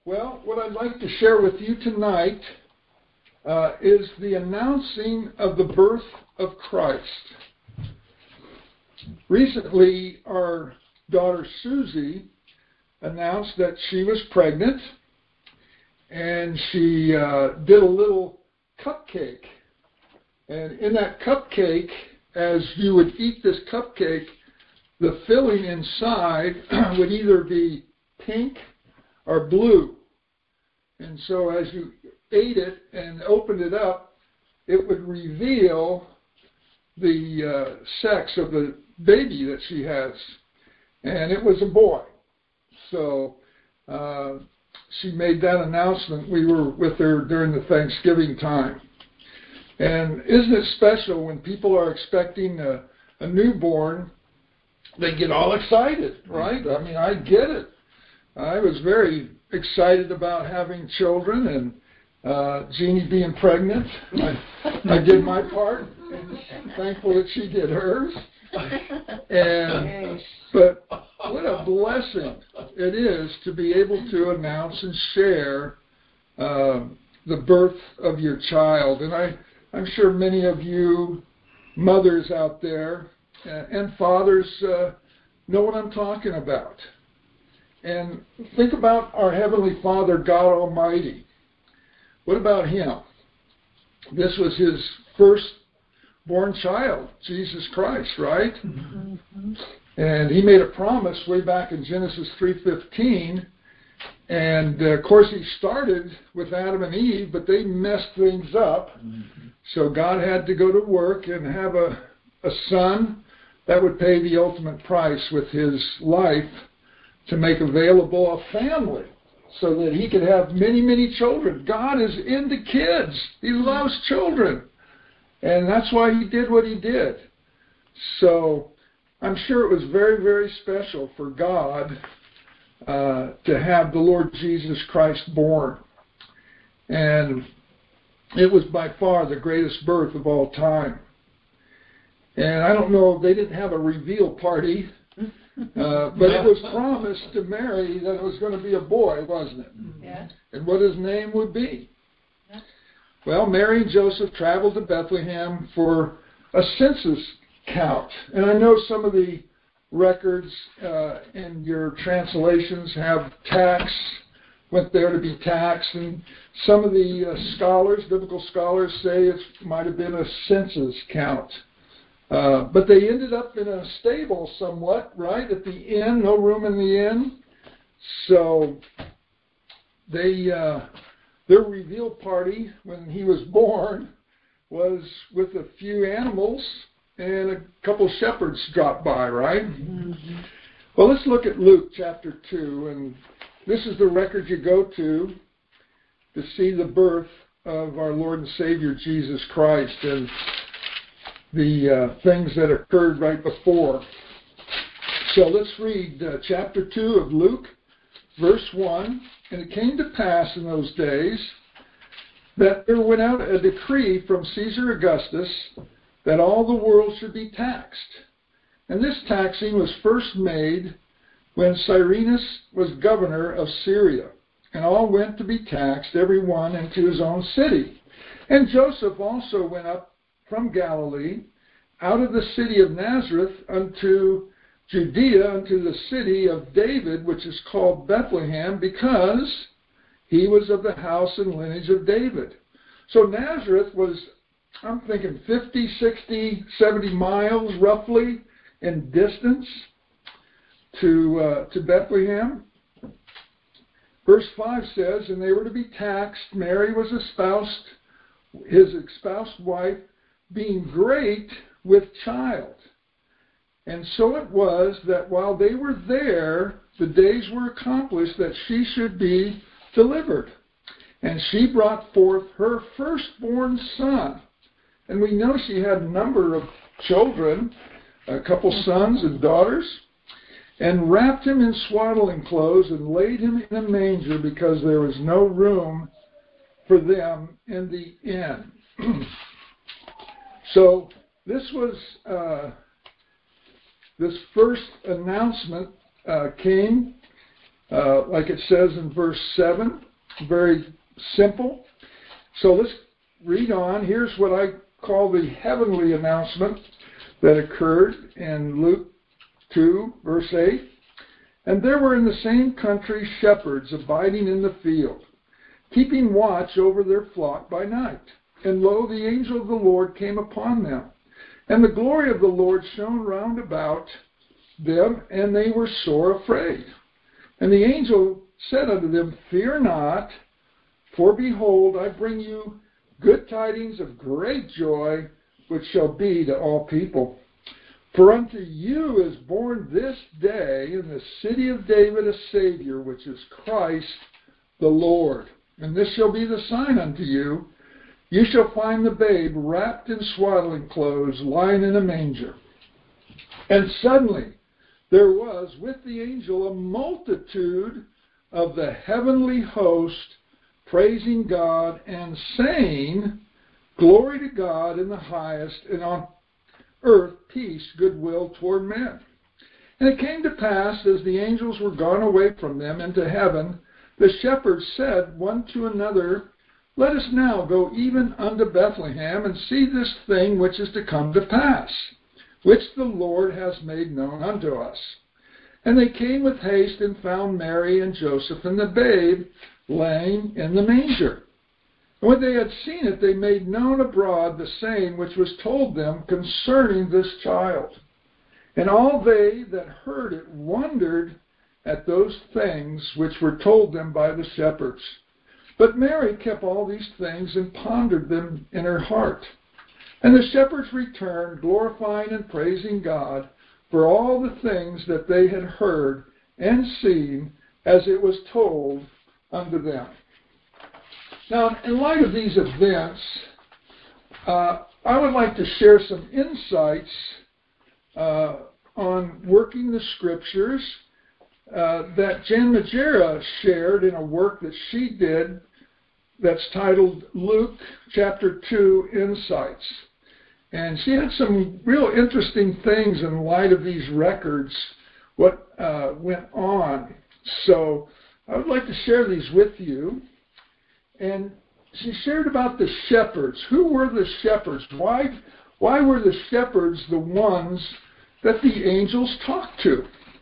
Well, what I'd like to share with you tonight is the announcing of the birth of Christ. Recently, our daughter Susie announced that she was pregnant, and she did a little cupcake. And in that cupcake, as you would eat this cupcake, the filling inside would either be pink or blue. And so as you ate it and opened it up, it would reveal the sex of the baby that she has. And it was a boy. So she made that announcement. We were with her during the Thanksgiving time. And isn't it special when people are expecting a newborn, they get all excited, right? I mean, I get it. I was very excited about having children and Jeannie being pregnant. I did my part, and thankful that she did hers. But what a blessing it is to be able to announce and share the birth of your child. And I'm sure many of you mothers out there and fathers know what I'm talking about. And think about our Heavenly Father, God Almighty. What about Him? This was His firstborn child, Jesus Christ, right? Mm-hmm. And He made a promise way back in Genesis 3:15. And, of course, He started with Adam and Eve, but they messed things up. Mm-hmm. So God had to go to work and have a son that would pay the ultimate price with His life to make available a family so that He could have many, many children. God is into kids. He loves children. And that's why He did what He did. So I'm sure it was very, very special for God to have the Lord Jesus Christ born. And it was by far the greatest birth of all time. And I don't know, they didn't have a reveal party, but it was promised to Mary that it was going to be a boy, wasn't it? Yeah. And what his name would be. Yeah. Well, Mary and Joseph traveled to Bethlehem for a census count. And I know some of the records in your translations have tax, went there to be taxed, and some of the scholars, biblical scholars, say it might have been a census count. But they ended up in a stable somewhat, right, at the inn, no room in the inn. So their reveal party when he was born was with a few animals, and a couple shepherds dropped by, right? Mm-hmm. Well, let's look at Luke chapter 2, and this is the record you go to see the birth of our Lord and Savior Jesus Christ and the things that occurred right before. So let's read chapter 2 of Luke, verse 1. And it came to pass in those days that there went out a decree from Caesar Augustus that all the world should be taxed. And this taxing was first made when Cyrenius was governor of Syria. And all went to be taxed, every one into his own city. And Joseph also went up from Galilee, out of the city of Nazareth unto Judea, unto the city of David, which is called Bethlehem, because he was of the house and lineage of David. So Nazareth was, I'm thinking 50, 60, 70 miles roughly in distance to Bethlehem. Verse 5 says, and they were to be taxed. Mary was espoused, his espoused wife, being great with child. And so it was that while they were there, the days were accomplished that she should be delivered. And she brought forth her firstborn son. And we know she had a number of children, a couple sons and daughters, and wrapped him in swaddling clothes and laid him in a manger because there was no room for them in the inn. So this was this first announcement came like it says in verse 7. Very simple. So let's read on. Here's what I call the heavenly announcement that occurred in Luke 2, verse 8. And there were in the same country shepherds abiding in the field, keeping watch over their flock by night. And lo, the angel of the Lord came upon them, and the glory of the Lord shone round about them, and they were sore afraid. And the angel said unto them, Fear not, for behold, I bring you good tidings of great joy, which shall be to all people. For unto you is born this day in the city of David a Savior, which is Christ the Lord. And this shall be the sign unto you. You shall find the babe wrapped in swaddling clothes, lying in a manger. And suddenly there was with the angel a multitude of the heavenly host, praising God and saying, Glory to God in the highest, and on earth peace, goodwill toward men. And it came to pass, as the angels were gone away from them into heaven, the shepherds said one to another, Let us now go even unto Bethlehem, and see this thing which is to come to pass, which the Lord has made known unto us. And they came with haste and found Mary and Joseph and the babe laying in the manger. And when they had seen it, they made known abroad the saying which was told them concerning this child. And all they that heard it wondered at those things which were told them by the shepherds. But Mary kept all these things and pondered them in her heart. And the shepherds returned, glorifying and praising God for all the things that they had heard and seen as it was told unto them. Now, in light of these events, I would like to share some insights on working the scriptures that Jan Majera shared in a work that she did that's titled Luke chapter 2 Insights. And she had some real interesting things in light of these records, what went on. So I would like to share these with you. And she shared about the shepherds. Who were the shepherds? Why were the shepherds the ones that the angels talked to?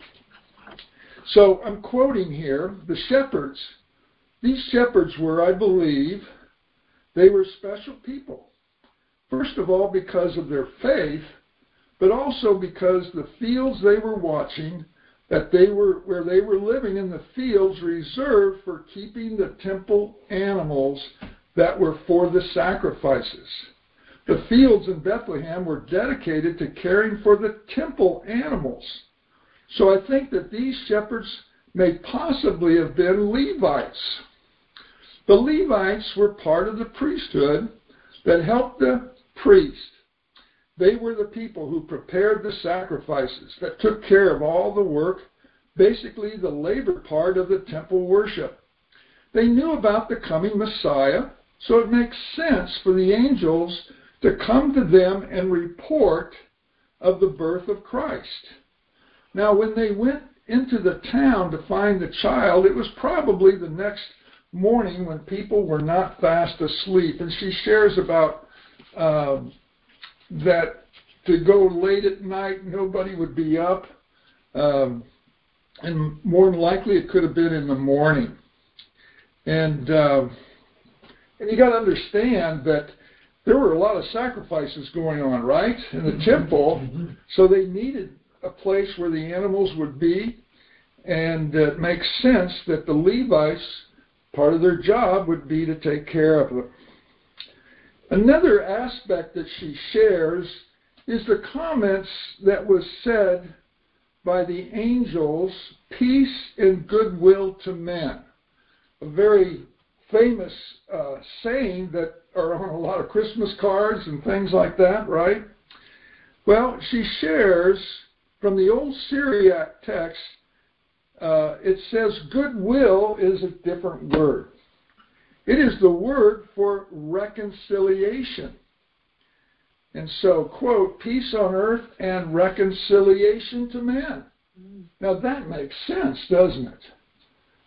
So I'm quoting here, the shepherds. These shepherds were, I believe, they were special people. First of all, because of their faith, but also because the fields they were watching, where they were living in the fields reserved for keeping the temple animals that were for the sacrifices. The fields in Bethlehem were dedicated to caring for the temple animals. So I think that these shepherds may possibly have been Levites. The Levites were part of the priesthood that helped the priest. They were the people who prepared the sacrifices, that took care of all the work, basically the labor part of the temple worship. They knew about the coming Messiah, so it makes sense for the angels to come to them and report of the birth of Christ. Now, when they went into the town to find the child, it was probably the next morning when people were not fast asleep. And she shares about that to go late at night, nobody would be up. And more than likely it could have been in the morning. And you got to understand that there were a lot of sacrifices going on, right, in the temple. So they needed a place where the animals would be. And it makes sense that the Levites, part of their job would be to take care of them. Another aspect that she shares is the comments that was said by the angels, peace and goodwill to men. A very famous saying that are on a lot of Christmas cards and things like that, right? Well, she shares from the old Syriac text, it says goodwill is a different word. It is the word for reconciliation. And so, quote, peace on earth and reconciliation to men. Now that makes sense, doesn't it?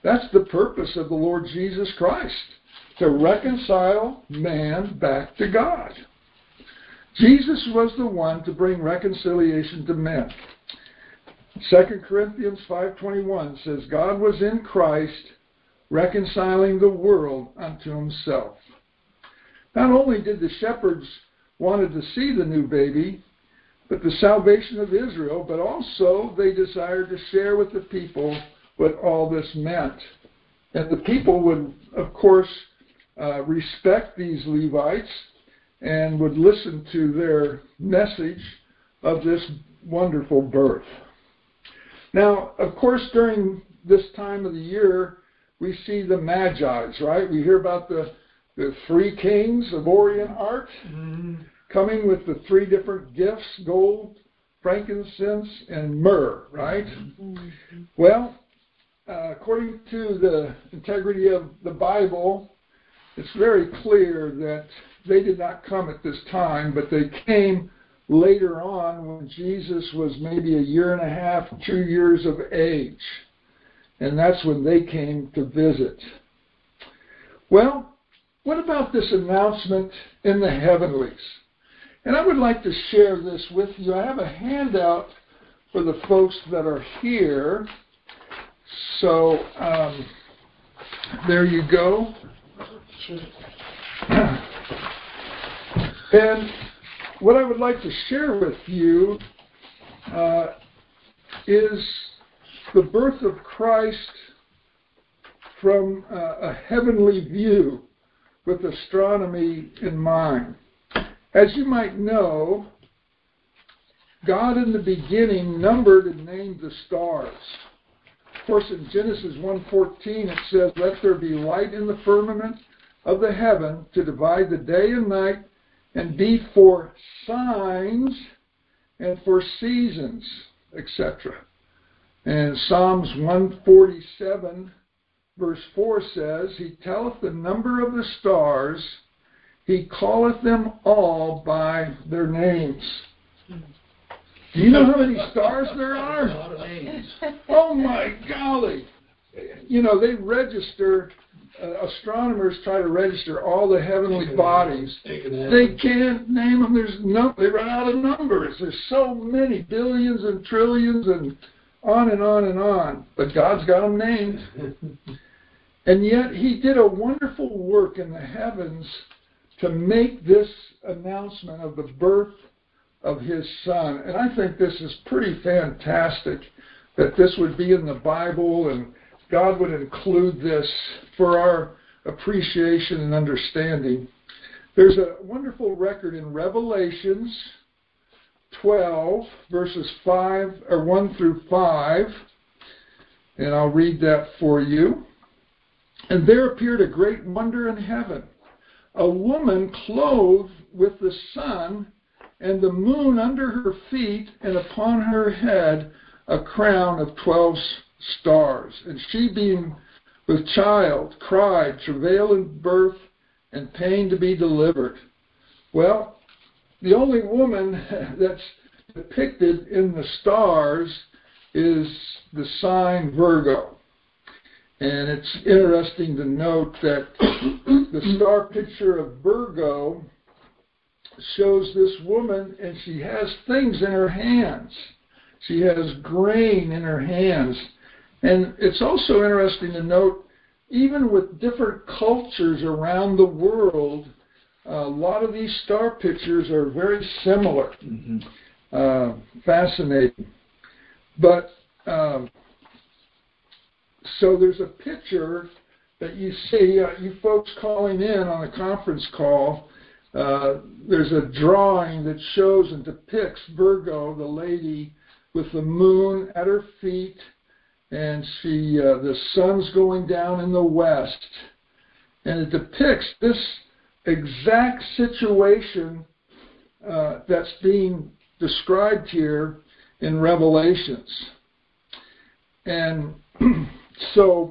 That's the purpose of the Lord Jesus Christ, to reconcile man back to God. Jesus was the one to bring reconciliation to men. 2 Corinthians 5:21 says, God was in Christ reconciling the world unto himself. Not only did the shepherds wanted to see the new baby, but the salvation of Israel, but also they desired to share with the people what all this meant. And the people would, of course, respect these Levites and would listen to their message of this wonderful birth. Now, of course, during this time of the year, we see the Magi's, right? We hear about the three kings of Orient art coming with the three different gifts, gold, frankincense, and myrrh, right? Well, according to the integrity of the Bible, it's very clear that they did not come at this time, but they came later on when Jesus was maybe 1.5 years, 2 years of age. And that's when they came to visit. Well, what about this announcement in the heavenlies? And I would like to share this with you. I have a handout for the folks that are here. So, there you go. And what I would like to share with you is the birth of Christ from a heavenly view with astronomy in mind. As you might know, God in the beginning numbered and named the stars. Of course, in Genesis 1:14 it says, let there be light in the firmament of the heaven to divide the day and night and be for signs and for seasons, etc. And Psalms 147 verse 4 says, he telleth the number of the stars, he calleth them all by their names. Do you know how many stars there are? A lot of names. Oh my golly. You know, they register, astronomers try to register all the heavenly bodies. They can't name them. They run out of numbers. There's so many, billions and trillions and on and on and on. But God's got them named. And yet he did a wonderful work in the heavens to make this announcement of the birth of his son. And I think this is pretty fantastic that this would be in the Bible and God would include this for our appreciation and understanding. There's a wonderful record in Revelations 12, verses 1 through 5, and I'll read that for you. And there appeared a great wonder in heaven, a woman clothed with the sun and the moon under her feet, and upon her head a crown of 12 stars. And she, being with child, cried, travail in birth, and pain to be delivered. Well, the only woman that's depicted in the stars is the sign Virgo. And it's interesting to note that the star picture of Virgo shows this woman, and she has things in her hands. She has grain in her hands. And it's also interesting to note, even with different cultures around the world, a lot of these star pictures are very similar. Fascinating. But so there's a picture that you see, you folks calling in on a conference call, there's a drawing that shows and depicts Virgo, the lady, with the moon at her feet, and the sun's going down in the west. And it depicts this exact situation that's being described here in Revelations. And so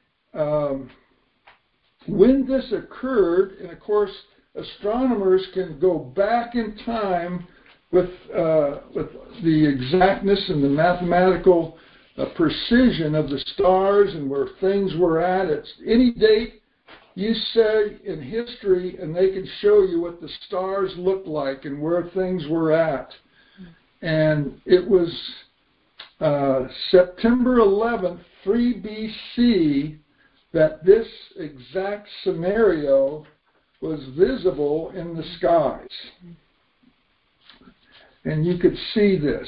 when this occurred, and of course astronomers can go back in time with the exactness and the mathematical a precision of the stars and where things were at. It's any date you say in history, and they can show you what the stars looked like and where things were at. And it was September 11th, 3 BC, that this exact scenario was visible in the skies. And you could see this.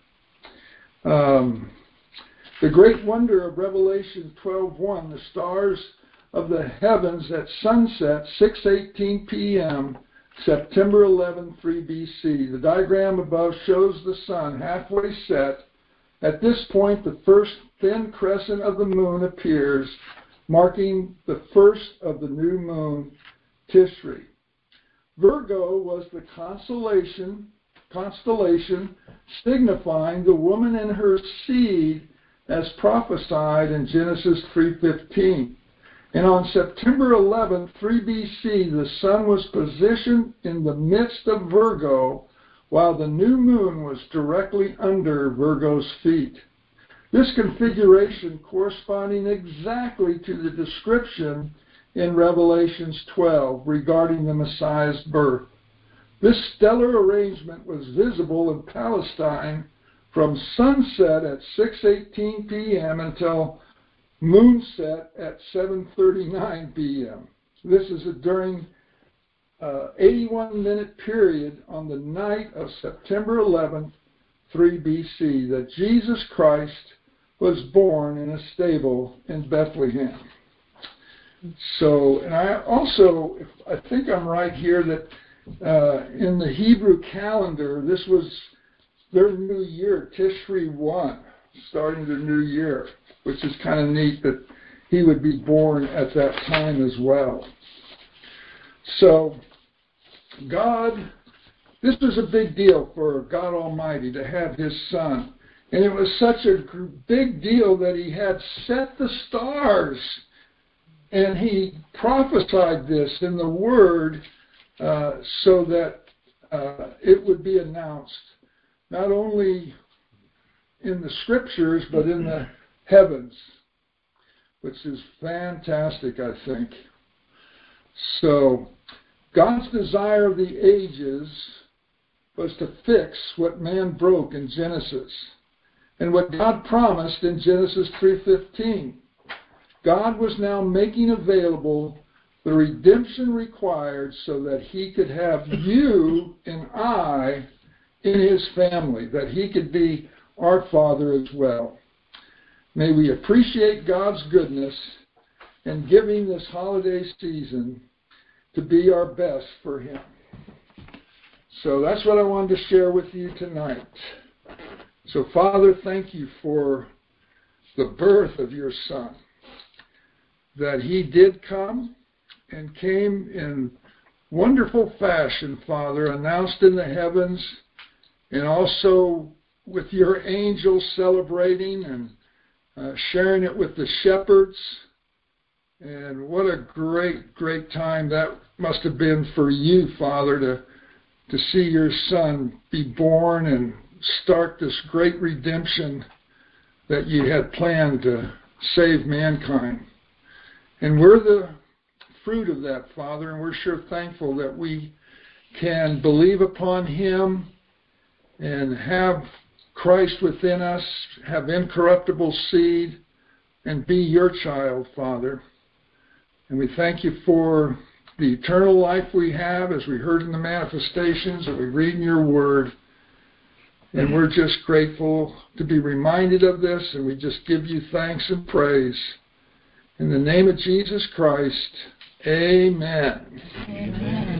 The great wonder of Revelation 12:1, the stars of the heavens at sunset, 6:18 p.m., September 11, 3 BC. The diagram above shows the sun halfway set. At this point, the first thin crescent of the moon appears, marking the first of the new moon, Tishri. Virgo was the constellation signifying the woman and her seed as prophesied in Genesis 3:15. And on September 11, 3 BC, the sun was positioned in the midst of Virgo, while the new moon was directly under Virgo's feet. This configuration corresponding exactly to the description in Revelations 12 regarding the Messiah's birth. This stellar arrangement was visible in Palestine from sunset at 6:18 p.m. until moonset at 7:39 p.m. This is during an 81-minute period on the night of September 11th, 3 BC, that Jesus Christ was born in a stable in Bethlehem. So, and I think I'm right here that in the Hebrew calendar, this was their new year, Tishri 1, starting the new year, which is kind of neat that he would be born at that time as well. So, this was a big deal for God Almighty to have his son. And it was such a big deal that he had set the stars. And he prophesied this in the Word so that it would be announced not only in the Scriptures but in the heavens, which is fantastic, I think. So, God's desire of the ages was to fix what man broke in Genesis and what God promised in Genesis 3:15. God was now making available the redemption required so that he could have you and I in his family, that he could be our Father as well. May we appreciate God's goodness and giving this holiday season to be our best for him. So that's what I wanted to share with you tonight. So, Father, thank you for the birth of your Son, that he did come and came in wonderful fashion, Father, announced in the heavens, and also with your angels celebrating and sharing it with the shepherds. And what a great, great time that must have been for you, Father, to see your Son be born and start this great redemption that you had planned to save mankind. And we're the fruit of that, Father, and we're sure thankful that we can believe upon him and have Christ within us, have incorruptible seed, and be your child, Father. And we thank you for the eternal life we have, as we heard in the manifestations, that we read in your word. And we're just grateful to be reminded of this, and we just give you thanks and praise. In the name of Jesus Christ, amen. Amen.